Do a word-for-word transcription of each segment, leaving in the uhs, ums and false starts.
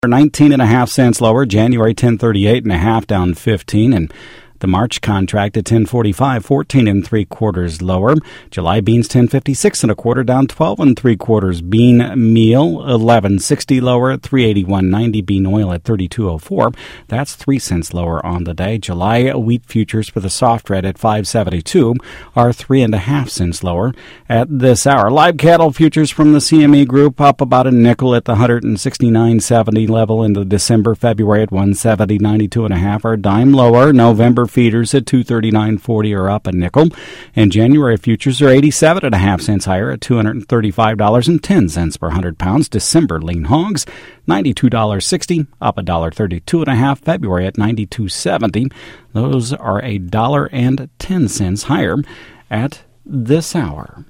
nineteen and a half cents lower. January ten thirty-eight and a half, down fifteen, and the March contract at ten forty-five, fourteen and three quarters lower. July beans ten fifty-six and a quarter, down twelve and three quarters. Bean meal eleven sixty lower at three eighty-one ninety. Bean oil at thirty-two oh four. That's three cents lower on the day. July wheat futures for the soft red at five seventy-two are three and a half cents lower at this hour. Live cattle futures from the C M E Group up about a nickel at the one sixty-nine seventy level in the December. February at one seventy ninety-two and a half are a dime lower. November feeders at two thirty-nine forty are up a nickel, and January futures are eighty-seven and a half cents higher at two hundred thirty-five dollars and ten cents per hundred pounds. December lean hogs ninety-two dollars and sixty cents, up a dollar thirty-two and a half. February at ninety-two seventy. Those are a dollar and ten cents higher at this hour.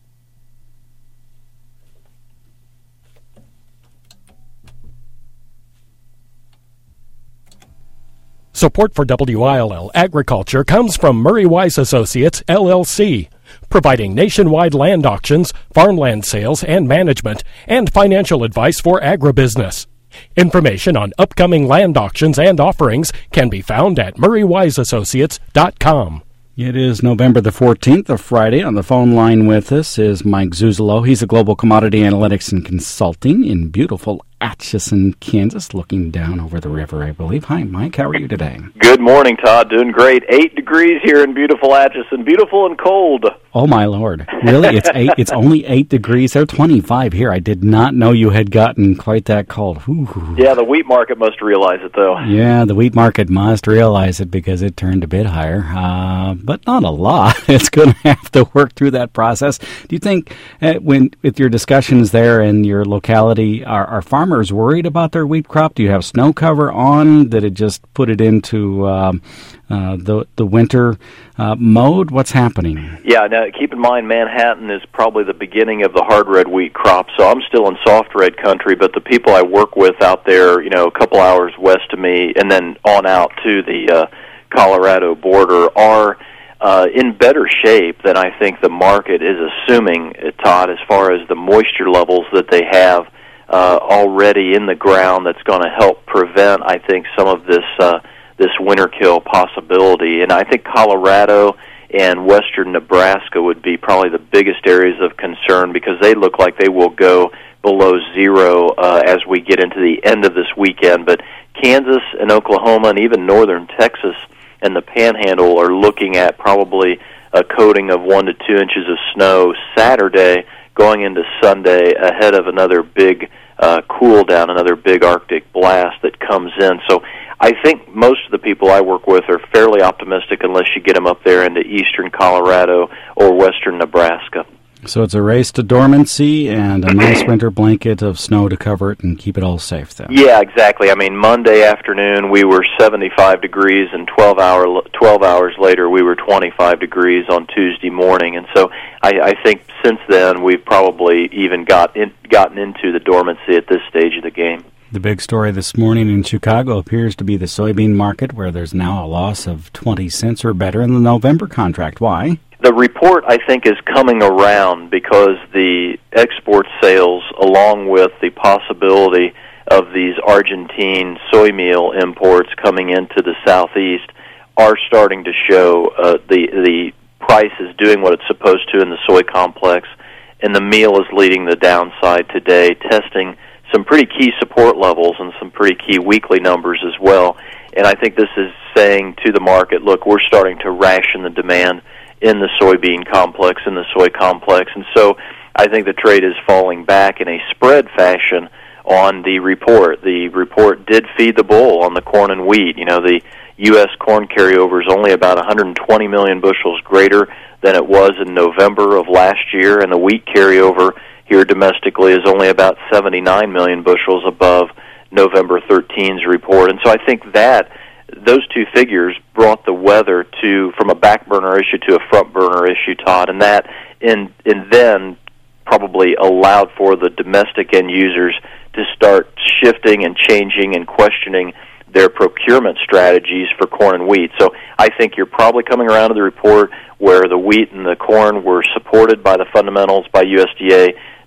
Support for W I L L Agriculture comes from Murray Wise Associates, L L C, providing nationwide land auctions, farmland sales and management, and financial advice for agribusiness. Information on upcoming land auctions and offerings can be found at murray wise associates dot com. It is November the fourteenth, a Friday. On the phone line with us is Mike Zuzolo. He's a global commodity analytics and consulting in beautiful Atchison, Kansas, looking down over the river, I believe. Hi, Mike. How are you today? Good morning, Todd. Doing great. Eight degrees here in beautiful Atchison. Beautiful and cold. Oh, my Lord. Really? It's eight. It's only eight degrees. They're twenty-five here. I did not know you had gotten quite that cold. Ooh. Yeah, the wheat market must realize it, though. Yeah, the wheat market must realize it because it turned a bit higher, uh, but not a lot. It's going to have to work through that process. Do you think, uh, when with your discussions there in your locality, are, are farmers worried about their wheat crop? Do you have snow cover on? Did it just put it into um, uh, the the winter uh, mode? What's happening? Yeah, now keep in mind Manhattan is probably the beginning of the hard red wheat crop, so I'm still in soft red country, but the people I work with out there, you know, a couple hours west of me and then on out to the uh, Colorado border are uh, in better shape than I think the market is assuming, Todd, as far as the moisture levels that they have Uh, already in the ground that's going to help prevent, I think, some of this uh, this winter kill possibility. And I think Colorado and western Nebraska would be probably the biggest areas of concern because they look like they will go below zero uh, as we get into the end of this weekend. But Kansas and Oklahoma and even northern Texas and the Panhandle are looking at probably a coating of one to two inches of snow Saturday going into Sunday ahead of another big uh, cool down, another big Arctic blast that comes in. So I think most of the people I work with are fairly optimistic unless you get them up there into eastern Colorado or western Nebraska. So it's a race to dormancy and a nice winter blanket of snow to cover it and keep it all safe, then. Yeah, exactly. I mean, Monday afternoon we were seventy-five degrees, and twelve hour twelve hours later we were twenty-five degrees on Tuesday morning. And so I, I think since then we've probably even got in, gotten into the dormancy at this stage of the game. The big story this morning in Chicago appears to be the soybean market, where there's now a loss of twenty cents or better in the November contract. Why? The report, I think, is coming around because the export sales, along with the possibility of these Argentine soy meal imports coming into the Southeast, are starting to show uh, the the price is doing what it's supposed to in the soy complex, and the meal is leading the downside today, testing some pretty key support levels and some pretty key weekly numbers as well. And I think this is saying to the market, look, we're starting to ration the demand in the soybean complex, in the soy complex. And so I think the trade is falling back in a spread fashion on the report. The report did feed the bull on the corn and wheat. You know, the U S corn carryover is only about one hundred twenty million bushels greater than it was in November of last year, and the wheat carryover here domestically is only about seventy-nine million bushels above November thirteenth's report. And so I think that those two figures brought the weather to from a back burner issue to a front burner issue, Todd, and that and and then probably allowed for the domestic end users to start shifting and changing and questioning their procurement strategies for corn and wheat. So I think you're probably coming around to the report where the wheat and the corn were supported by the fundamentals by U S D A.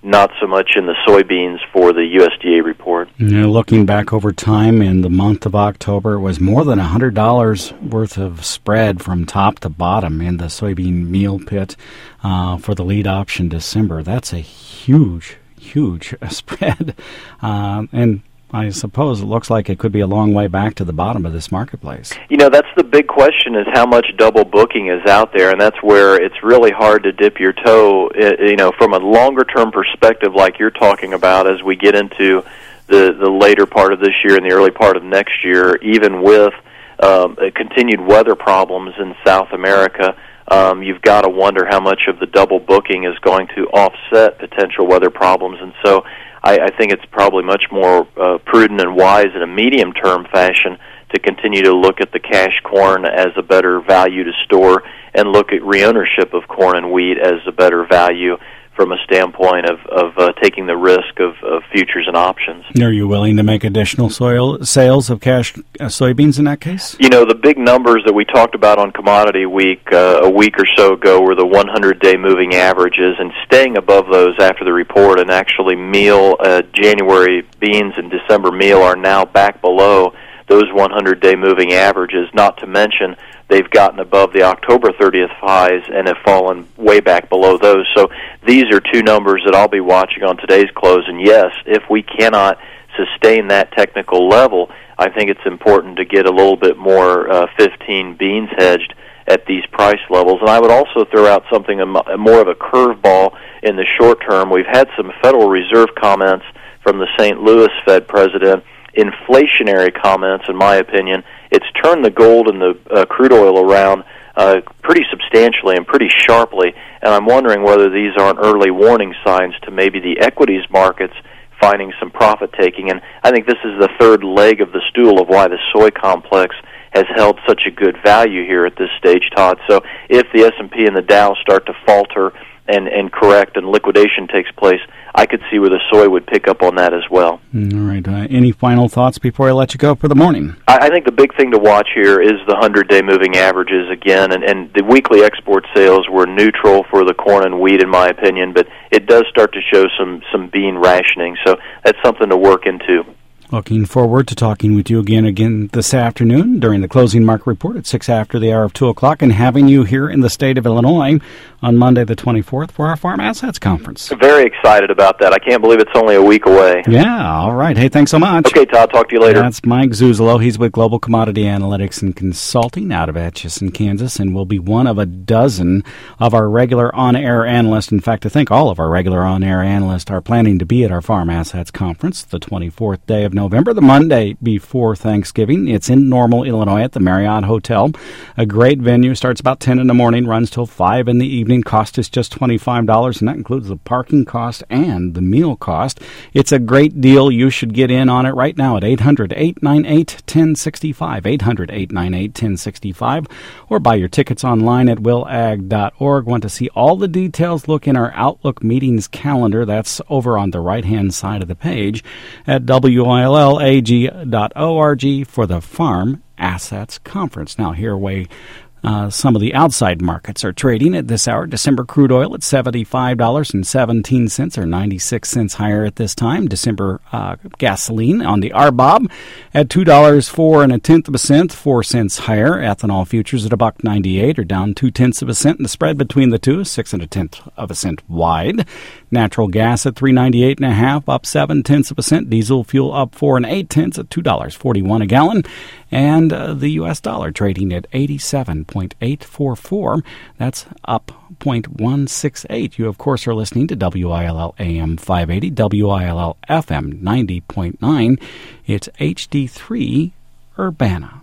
not so much in the soybeans for the U S D A report. You know, looking back over time, in the month of October, it was more than one hundred dollars worth of spread from top to bottom in the soybean meal pit uh, for the lead option December. That's a huge, huge spread. Uh, and I suppose it looks like it could be a long way back to the bottom of this marketplace. You know, that's the big question, is how much double booking is out there, and that's where it's really hard to dip your toe, you know, from a longer-term perspective like you're talking about as we get into the, the later part of this year and the early part of next year, even with um, continued weather problems in South America. Um, you've got to wonder how much of the double booking is going to offset potential weather problems, and so I, I think it's probably much more uh, prudent and wise in a medium-term fashion to continue to look at the cash corn as a better value to store and look at reownership of corn and wheat as a better value from a standpoint of, of uh, taking the risk of, of futures and options. Are you willing to make additional soil sales of cash uh, soybeans in that case? You know, the big numbers that we talked about on Commodity Week uh, a week or so ago were the hundred-day moving averages, and staying above those after the report, and actually meal, uh, January beans and December meal are now back below those hundred-day moving averages, not to mention they've gotten above the October thirtieth highs and have fallen way back below those. So these are two numbers that I'll be watching on today's close. And yes, if we cannot sustain that technical level, I think it's important to get a little bit more uh, fifteen beans hedged at these price levels. And I would also throw out something a, more of a curveball in the short term. We've had some Federal Reserve comments from the Saint Louis Fed president, inflationary comments, in my opinion. It's turned the gold and the uh, crude oil around uh, pretty substantially and pretty sharply, and I'm wondering whether these aren't early warning signs to maybe the equities markets finding some profit-taking. And I think this is the third leg of the stool of why the soy complex has held such a good value here at this stage, Todd. So if the S and P and the Dow start to falter and, and correct and liquidation takes place, I could see where the soy would pick up on that as well. All right. Uh, any final thoughts before I let you go for the morning? I, I think the big thing to watch here is the hundred-day moving averages again, and, and the weekly export sales were neutral for the corn and wheat, in my opinion, but it does start to show some, some bean rationing, so that's something to work into. Looking forward to talking with you again again this afternoon during the closing market report at six after the hour of two o'clock, and having you here in the state of Illinois on Monday the twenty-fourth for our Farm Assets Conference. Very excited about that. I can't believe it's only a week away. Yeah, all right. Hey, thanks so much. Okay, Todd, talk to you later. That's Mike Zuzolo. He's with Global Commodity Analytics and Consulting out of Atchison, Kansas, and will be one of a dozen of our regular on-air analysts. In fact, I think all of our regular on-air analysts are planning to be at our Farm Assets Conference the twenty-fourth day of November, the Monday before Thanksgiving. It's in Normal, Illinois at the Marriott Hotel. A great venue. Starts about ten in the morning, runs till five in the evening. Cost is just twenty-five dollars, and that includes the parking cost and the meal cost. It's a great deal. You should get in on it right now at eight hundred, eight nine eight, one oh six five, eight hundred, eight nine eight, one oh six five, or buy your tickets online at will ag dot org. Want to see all the details? Look in our Outlook meetings calendar. That's over on the right-hand side of the page at W I L L A G dot org for the Farm Assets Conference. Now, here way Uh, some of the outside markets are trading at this hour. December crude oil at seventy-five dollars and seventeen cents, or ninety-six cents higher at this time. December uh, gasoline on the R B O B at two dollars four and a tenth of a cent, four cents higher. Ethanol futures at a buck ninety-eight, or down two tenths of a cent. And the spread between the two is six and a tenth of a cent wide. Natural gas at three ninety-eight and a half, up seven tenths of a cent. Diesel fuel up four and eight tenths at two dollars forty-one a gallon. And uh, the U S dollar trading at eighty-seven point eight four four. That's up zero point one six eight. You, of course, are listening to W I L L A M five eighty, W I L L F M ninety point nine. It's H D three Urbana.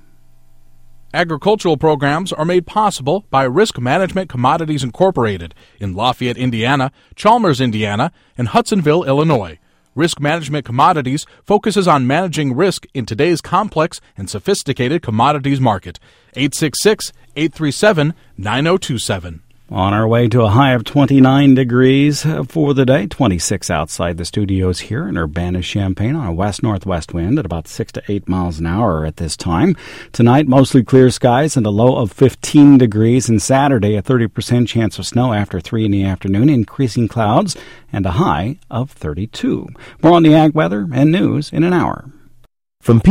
Agricultural programs are made possible by Risk Management Commodities Incorporated in Lafayette, Indiana, Chalmers, Indiana, and Hudsonville, Illinois. Risk Management Commodities focuses on managing risk in today's complex and sophisticated commodities market. eight six six, eight three seven, nine zero two seven. On our way to a high of twenty-nine degrees for the day, twenty-six outside the studios here in Urbana-Champaign on a west-northwest wind at about six to eight miles an hour at this time. Tonight, mostly clear skies and a low of fifteen degrees. And Saturday, a thirty percent chance of snow after three in the afternoon, increasing clouds, and a high of thirty-two. More on the ag weather and news in an hour. From